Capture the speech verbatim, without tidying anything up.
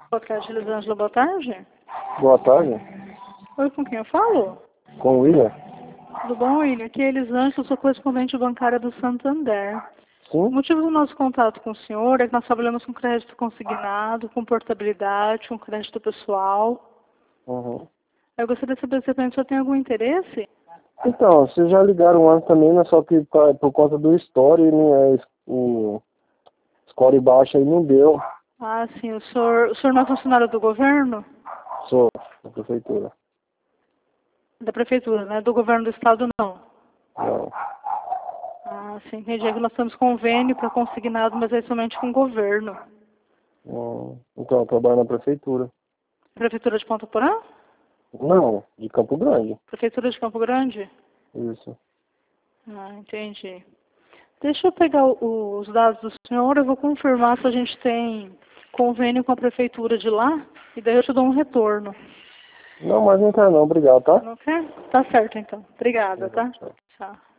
Podcast Elisângela, boa tarde. Boa tarde. Oi, com quem eu falo? Com o William? Tudo bom, William? Aqui é Elisângela, sou correspondente bancária do Santander. O Sim? motivo do nosso contato com o senhor é que nós trabalhamos com crédito consignado, com portabilidade, com crédito pessoal. Uhum. Eu gostaria de saber se o senhor tem algum interesse? Então, vocês já ligaram antes também, né? Só que tá, por conta do story, né? O score baixo aí não deu. Ah, sim. O senhor, o senhor não é funcionário do governo? Sou da prefeitura. Da prefeitura, né? Do governo do estado, não. Não. Ah, sim. Entendi. É que nós temos convênio para consignado, mas é somente com o governo. Hum, Então, eu trabalho na prefeitura. Prefeitura de Ponta Porã? Não, de Campo Grande. Prefeitura de Campo Grande? Isso. Ah, entendi. Deixa eu pegar o- os dados do senhor, eu vou confirmar se a gente tem convênio com a prefeitura de lá, e daí eu te dou um retorno. Não, mas não quero não, obrigado, tá? Não quer? Tá certo, então. Obrigada, Uhum, tá? tchau. Tchau.